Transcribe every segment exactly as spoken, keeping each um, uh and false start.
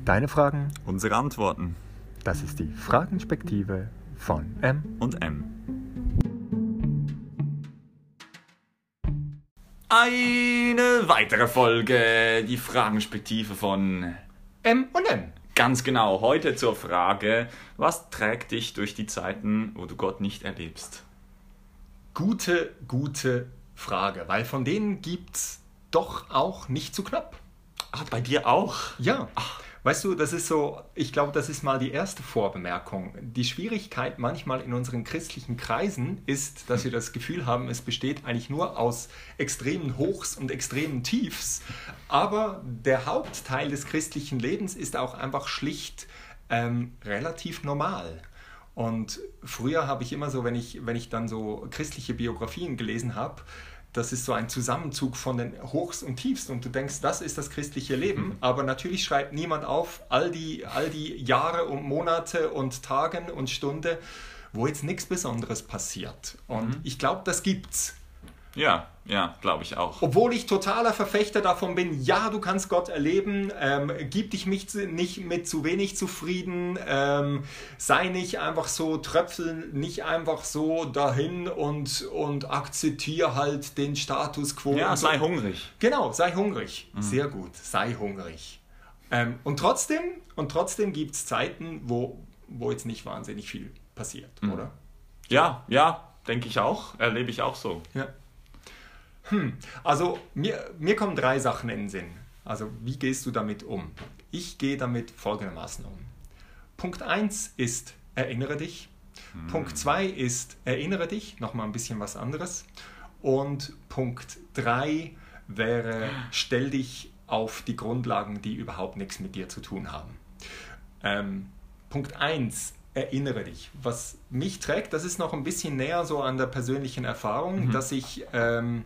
Deine Fragen, Unsere Antworten. das ist die Fragenspektive von M. Und M. Eine weitere Folge, die Fragenspektive von M und M. Ganz genau, heute zur Frage, was trägt dich durch die Zeiten, wo du Gott nicht erlebst? Gute, gute Frage, weil von denen gibt's doch auch nicht zu knapp. Ah, bei dir auch? Ja, weißt du, das ist so, ich glaube, das ist mal die erste Vorbemerkung. Die Schwierigkeit manchmal in unseren christlichen Kreisen ist, dass wir das Gefühl haben, es besteht eigentlich nur aus extremen Hochs und extremen Tiefs. Aber der Hauptteil des christlichen Lebens ist auch einfach schlicht ähm, relativ normal. Und früher habe ich immer so, wenn ich, wenn ich dann so christliche Biografien gelesen habe, das ist so ein Zusammenzug von den Hochs und Tiefs und du denkst, das ist das christliche Leben. Mhm. Aber natürlich schreibt niemand auf all die, all die Jahre und Monate und Tagen und Stunden, wo jetzt nichts Besonderes passiert. Und mhm. ich glaube, das gibt's. Ja, ja, glaube ich auch. Obwohl ich totaler Verfechter davon bin, ja, du kannst Gott erleben, ähm, gib dich nicht mit zu wenig zufrieden, ähm, sei nicht einfach so, tröpfel nicht einfach so dahin und, und akzeptiere halt den Status quo. Ja, so. sei hungrig. Genau, sei hungrig. Mhm. Sehr gut, sei hungrig. Ähm, und trotzdem, und trotzdem gibt es Zeiten, wo, wo jetzt nicht wahnsinnig viel passiert, mhm. oder? Ja, ja, denke ich auch, erlebe ich auch so. Ja. Hm, also mir, mir kommen drei Sachen in den Sinn. Also wie gehst du damit um? Ich gehe damit folgendermaßen um. Punkt eins ist, erinnere dich. Hm. Punkt zwei ist, erinnere dich, nochmal ein bisschen was anderes. Und Punkt drei wäre, stell dich auf die Grundlagen, die überhaupt nichts mit dir zu tun haben. Ähm, Punkt eins, erinnere dich. Was mich trägt, das ist noch ein bisschen näher so an der persönlichen Erfahrung, mhm. dass ich ähm,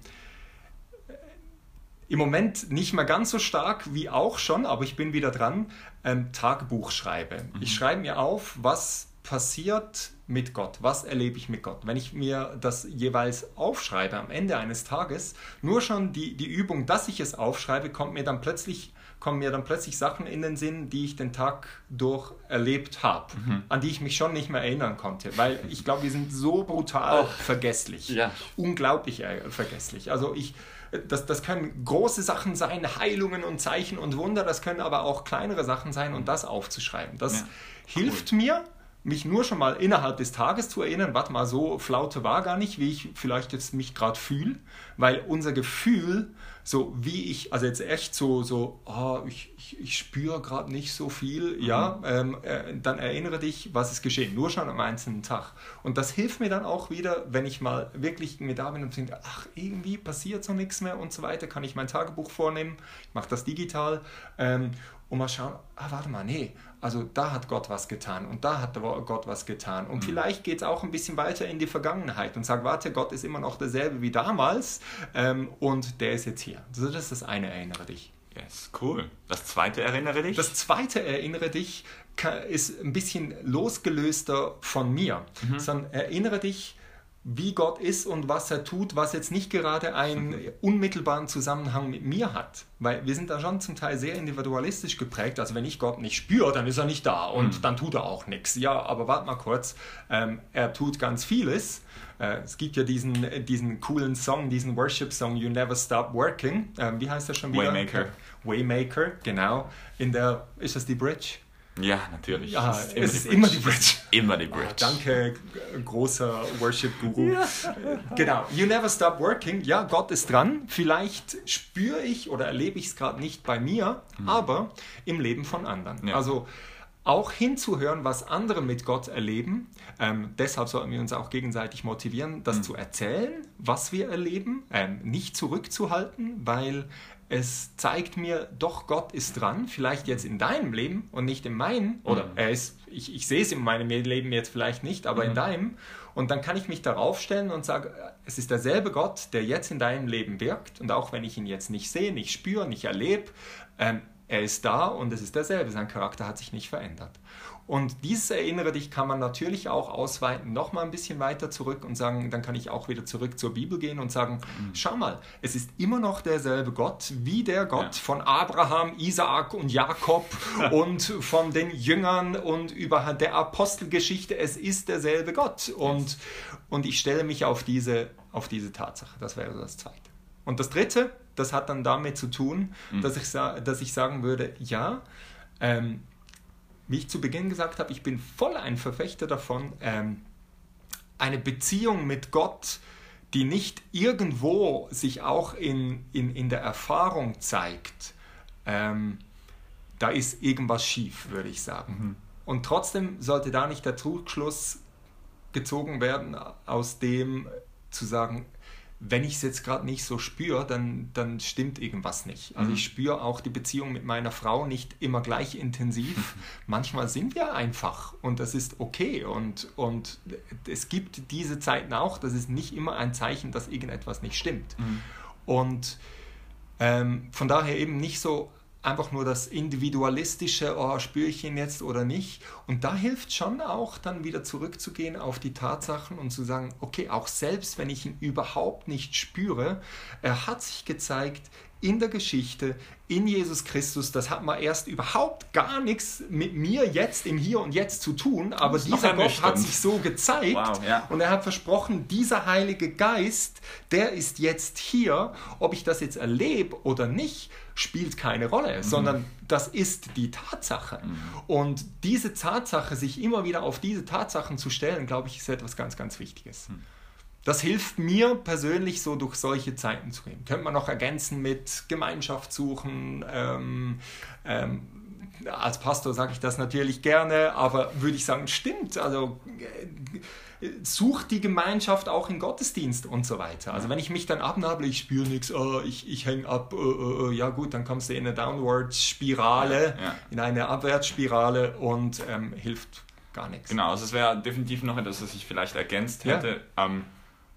im Moment nicht mehr ganz so stark wie auch schon, aber ich bin wieder dran, ähm, Tagebuch schreibe. Mhm. Ich schreibe mir auf, was passiert mit Gott, was erlebe ich mit Gott. Wenn ich mir das jeweils aufschreibe am Ende eines Tages, nur schon die, die Übung, dass ich es aufschreibe, kommt mir dann plötzlich kommen mir dann plötzlich Sachen in den Sinn, die ich den Tag durch erlebt habe, mhm. an die ich mich schon nicht mehr erinnern konnte, weil ich glaube, wir sind so brutal oh. vergesslich, ja. unglaublich äh, vergesslich. Also ich, das, das können große Sachen sein, Heilungen und Zeichen und Wunder, das können aber auch kleinere Sachen sein und das aufzuschreiben. Das ja. hilft cool. mir, mich nur schon mal innerhalb des Tages zu erinnern, warte mal, so Flaute war gar nicht, wie ich vielleicht jetzt mich gerade fühle, weil unser Gefühl, so wie ich, also jetzt echt so, so oh, ich, ich, ich spüre gerade nicht so viel, mhm. ja, ähm, äh, dann erinnere dich, was ist geschehen, nur schon am einzelnen Tag. Und das hilft mir dann auch wieder, wenn ich mal wirklich mit da bin und denke, ach, irgendwie passiert so nichts mehr und so weiter, kann ich mein Tagebuch vornehmen, ich mache das digital ähm, und mal schauen, ah, warte mal, nee, also da hat Gott was getan und da hat Gott was getan. Und mhm. vielleicht geht es auch ein bisschen weiter in die Vergangenheit und sagt, warte, Gott ist immer noch derselbe wie damals ähm, und der ist jetzt hier. Also das ist das eine, erinnere dich. Yes, cool. Das zweite, erinnere dich? Das zweite, erinnere dich, ist ein bisschen losgelöster von mir. Mhm. Sondern erinnere dich, wie Gott ist und was er tut, was jetzt nicht gerade einen unmittelbaren Zusammenhang mit mir hat. Weil wir sind da schon zum Teil sehr individualistisch geprägt. Also wenn ich Gott nicht spüre, dann ist er nicht da und mhm. dann tut er auch nichts. Ja, aber warte mal kurz, ähm, er tut ganz vieles. Äh, es gibt ja diesen, diesen coolen Song, diesen Worship-Song, You Never Stop Working. Ähm, wie heißt der schon wieder? Waymaker. Waymaker, genau. In der, ist das die Bridge? Ja, natürlich. Ja, es ist, immer, es die ist immer die Bridge. Immer die Bridge. Oh, danke, großer Worship-Guru. Ja. Genau, You Never Stop Working. Ja, Gott ist dran. Vielleicht spüre ich oder erlebe ich es gerade nicht bei mir, mhm. aber im Leben von anderen. Ja. Also auch hinzuhören, was andere mit Gott erleben. Ähm, deshalb sollten wir uns auch gegenseitig motivieren, das mhm. zu erzählen, was wir erleben, ähm, nicht zurückzuhalten, weil es zeigt mir, doch, Gott ist dran, vielleicht jetzt in deinem Leben und nicht in meinem, oder mhm. er ist, ich, ich sehe es in meinem Leben jetzt vielleicht nicht, aber mhm. in deinem. Und dann kann ich mich darauf stellen und sagen, es ist derselbe Gott, der jetzt in deinem Leben wirkt. Und auch wenn ich ihn jetzt nicht sehe, nicht spüre, nicht erlebe, ähm, er ist da und es ist derselbe, sein Charakter hat sich nicht verändert. Und dieses Erinnere dich kann man natürlich auch ausweiten, noch mal ein bisschen weiter zurück und sagen, dann kann ich auch wieder zurück zur Bibel gehen und sagen, mhm. schau mal, es ist immer noch derselbe Gott, wie der Gott ja. von Abraham, Isaak und Jakob und von den Jüngern und über der Apostelgeschichte, es ist derselbe Gott. Und, yes. und ich stelle mich auf diese, auf diese Tatsache, das wäre das Zweite. Und das Dritte, das hat dann damit zu tun, mhm. dass, ich, dass ich sagen würde, ja, ähm, wie ich zu Beginn gesagt habe, ich bin voll ein Verfechter davon, ähm, eine Beziehung mit Gott, die nicht irgendwo sich auch in, in, in der Erfahrung zeigt, ähm, da ist irgendwas schief, würde ich sagen. Mhm. Und trotzdem sollte da nicht der Trugschluss gezogen werden, aus dem zu sagen, wenn ich es jetzt gerade nicht so spüre, dann, dann stimmt irgendwas nicht. Also mhm. ich spüre auch die Beziehung mit meiner Frau nicht immer gleich intensiv. Manchmal sind wir einfach und das ist okay. Und, und es gibt diese Zeiten auch, das ist nicht immer ein Zeichen, dass irgendetwas nicht stimmt. Mhm. Und ähm, von daher eben nicht so einfach nur das individualistische, oh, spüre ich ihn jetzt oder nicht. Und da hilft schon auch, dann wieder zurückzugehen auf die Tatsachen und zu sagen, okay, auch selbst wenn ich ihn überhaupt nicht spüre, er hat sich gezeigt in der Geschichte, in Jesus Christus. Das hat mal erst überhaupt gar nichts mit mir jetzt im Hier und Jetzt zu tun, aber dieser Gott hat sich so gezeigt wow, ja. und er hat versprochen, dieser Heilige Geist, der ist jetzt hier. Ob ich das jetzt erlebe oder nicht, spielt keine Rolle, mhm. sondern das ist die Tatsache. Mhm. Und diese Tatsache, sich immer wieder auf diese Tatsachen zu stellen, glaube ich, ist etwas ganz, ganz Wichtiges. Mhm. Das hilft mir persönlich, so durch solche Zeiten zu gehen. Könnte man noch ergänzen mit Gemeinschaft suchen. Ähm, ähm, als Pastor sage ich das natürlich gerne, aber würde ich sagen, stimmt. Also äh, sucht die Gemeinschaft auch im Gottesdienst und so weiter. Also wenn ich mich dann abnable, ich spüre nichts, oh, ich, ich hänge ab, oh, oh, oh, ja gut, dann kommst du in eine Downward-Spirale, ja, ja. in eine Abwärtsspirale und ähm, hilft gar nichts. Genau, also es wäre definitiv noch etwas, was ich vielleicht ergänzt hätte. Ja. Ähm,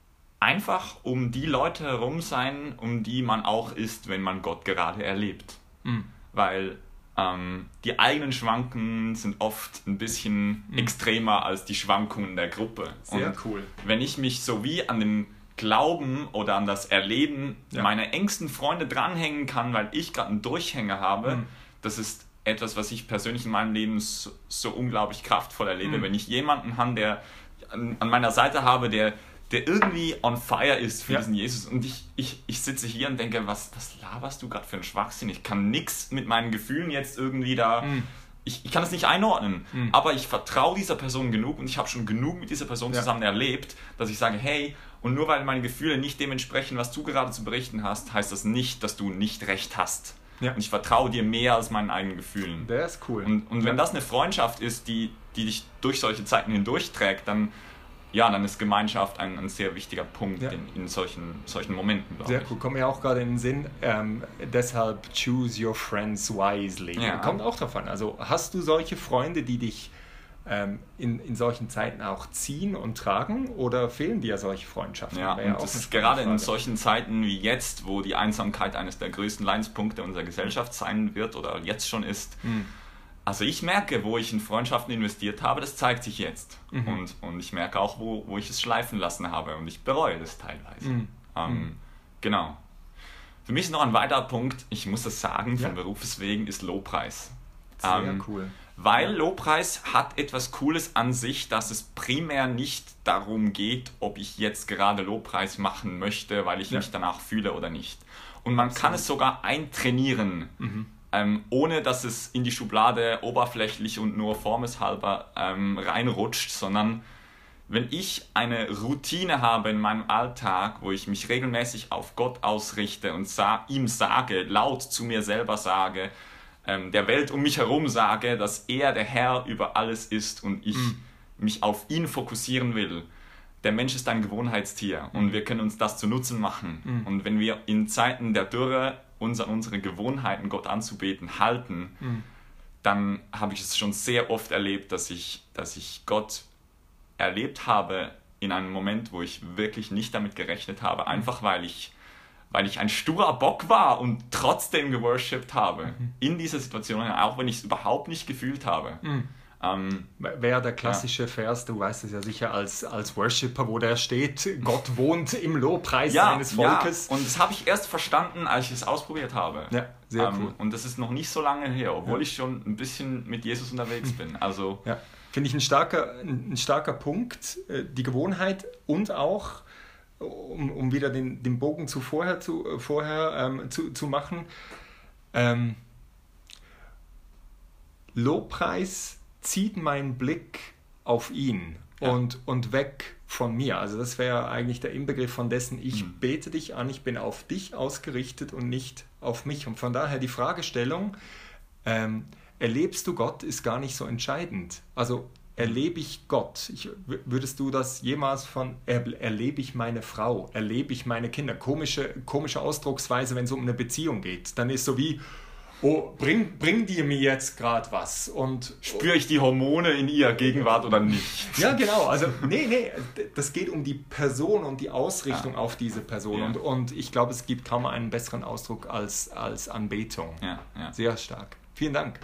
Einfach um die Leute herum sein, um die man auch ist, wenn man Gott gerade erlebt. Mhm. Weil ähm, die eigenen Schwankungen sind oft ein bisschen mhm. extremer als die Schwankungen der Gruppe. Sehr Und cool. Wenn ich mich so wie an den Glauben oder an das Erleben ja. meiner engsten Freunde dranhängen kann, weil ich gerade einen Durchhänger habe, mhm. das ist etwas, was ich persönlich in meinem Leben so, so unglaublich kraftvoll erlebe. Mhm. Wenn ich jemanden habe, der an, an meiner Seite habe, der der irgendwie on fire ist für ja. diesen Jesus. Und ich, ich, ich sitze hier und denke, was, was laberst du gerade für einen Schwachsinn? Ich kann nichts mit meinen Gefühlen jetzt irgendwie da... Mm. Ich, ich kann es nicht einordnen, mm. aber ich vertraue dieser Person genug und ich habe schon genug mit dieser Person ja. zusammen erlebt, dass ich sage, hey, und nur weil meine Gefühle nicht dem entsprechen, was du gerade zu berichten hast, heißt das nicht, dass du nicht recht hast. Ja. Und ich vertraue dir mehr als meinen eigenen Gefühlen. Der ist cool. Und, und wenn ja. das eine Freundschaft ist, die, die dich durch solche Zeiten hindurchträgt, dann... Ja, dann ist Gemeinschaft ein, ein sehr wichtiger Punkt ja. in, in solchen, solchen Momenten, glaube Sehr ich. cool, kommt mir auch gerade in den Sinn, ähm, deshalb choose your friends wisely. Ja. Kommt auch davon. Also hast du solche Freunde, die dich ähm, in, in solchen Zeiten auch ziehen und tragen oder fehlen dir solche Freundschaften? Ja, und ja das ist gerade Frage. In solchen Zeiten wie jetzt, wo die Einsamkeit eines der größten Leidenspunkte unserer Gesellschaft sein wird oder jetzt schon ist, mhm. Also ich merke, wo ich in Freundschaften investiert habe, das zeigt sich jetzt. Mhm. Und, und ich merke auch, wo, wo ich es schleifen lassen habe. Und ich bereue das teilweise. Mhm. Ähm, mhm. Genau. Für mich ist noch ein weiterer Punkt, ich muss das sagen, von ja. Berufes wegen, ist Lobpreis. Sehr ähm, cool. Weil ja. Lobpreis hat etwas Cooles an sich, dass es primär nicht darum geht, ob ich jetzt gerade Lobpreis machen möchte, weil ich ja. mich danach fühle oder nicht. Und man Absolut. Kann es sogar eintrainieren. Mhm. Ähm, ohne dass es in die Schublade oberflächlich und nur formeshalber ähm, reinrutscht, sondern wenn ich eine Routine habe in meinem Alltag, wo ich mich regelmäßig auf Gott ausrichte und sa- ihm sage, laut zu mir selber sage, ähm, der Welt um mich herum sage, dass er der Herr über alles ist und ich mhm. mich auf ihn fokussieren will. Der Mensch ist ein Gewohnheitstier mhm. und wir können uns das zu Nutzen machen. Mhm. Und wenn wir in Zeiten der Dürre uns an unsere Gewohnheiten, Gott anzubeten, halten, mhm. dann habe ich es schon sehr oft erlebt, dass ich, dass ich Gott erlebt habe in einem Moment, wo ich wirklich nicht damit gerechnet habe, einfach weil ich weil ich ein sturer Bock war und trotzdem geworshipped habe. Mhm. In dieser Situation, auch wenn ich es überhaupt nicht gefühlt habe. Mhm. Ähm, Wäre der klassische ja. Vers, du weißt es ja sicher als, als Worshipper, wo der steht, Gott wohnt im Lobpreis ja, seines Volkes. Ja. Und das habe ich erst verstanden, als ich es ausprobiert habe. Ja, sehr ähm, cool. Und das ist noch nicht so lange her, obwohl ja. ich schon ein bisschen mit Jesus unterwegs bin. Also, ja. Finde ich ein starker, ein starker Punkt, die Gewohnheit und auch, um, um wieder den, den Bogen zu vorher, zu, vorher ähm, zu, zu machen, ähm, Lobpreis zieht meinen Blick auf ihn ja. und, und weg von mir. Also das wäre eigentlich der Inbegriff von dessen, ich mhm. bete dich an, ich bin auf dich ausgerichtet und nicht auf mich. Und von daher die Fragestellung, ähm, erlebst du Gott, ist gar nicht so entscheidend. Also erlebe ich Gott? Ich, würdest du das jemals von, er, erlebe ich meine Frau, erlebe ich meine Kinder? Komische, komische Ausdrucksweise, wenn es um eine Beziehung geht. Dann ist so wie, oh, bring, bring dir mir jetzt gerade was. Und spüre ich die Hormone in ihrer Gegenwart oder nicht? Ja, genau. Also, nee, nee, das geht um die Person und die Ausrichtung ja. auf diese Person. Ja. Und, und ich glaube, es gibt kaum einen besseren Ausdruck als, als Anbetung. Ja, ja. Sehr stark. Vielen Dank.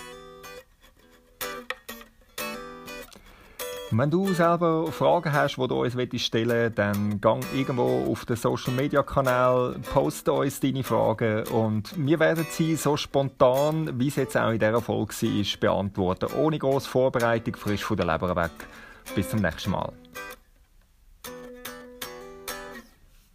Wenn du selber Fragen hast, die du uns stellen willst, dann gang irgendwo auf den Social Media Kanal, poste uns deine Fragen und wir werden sie so spontan, wie es jetzt auch in dieser Folge war, beantworten. Ohne grosse Vorbereitung, frisch von der Leber weg. Bis zum nächsten Mal.